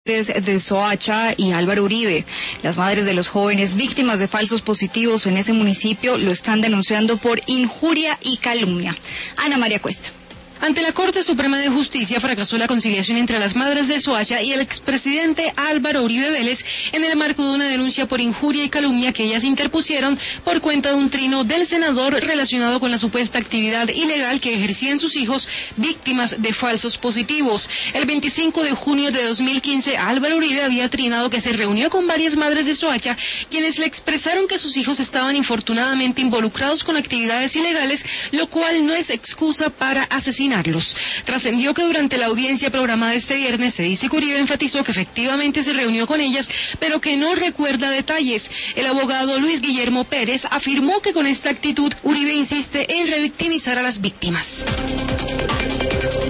de Soacha y Álvaro Uribe. Las madres de los jóvenes víctimas de falsos positivos en ese municipio lo están denunciando por injuria y calumnia. Ana María Cuesta. Ante la Corte Suprema de Justicia fracasó la conciliación entre las madres de Soacha y el expresidente Álvaro Uribe Vélez en el marco de una denuncia por injuria y calumnia que ellas interpusieron por cuenta de un trino del senador relacionado con la supuesta actividad ilegal que ejercían sus hijos víctimas de falsos positivos. El 25 de junio de 2015, Álvaro Uribe había trinado que se reunió con varias madres de Soacha, quienes le expresaron que sus hijos estaban infortunadamente involucrados con actividades ilegales, lo cual no es excusa para asesinar. Trascendió que durante la audiencia programada este viernes se dice que Uribe enfatizó que efectivamente se reunió con ellas, pero que no recuerda detalles. El abogado Luis Guillermo Pérez afirmó que con esta actitud Uribe insiste en revictimizar a las víctimas.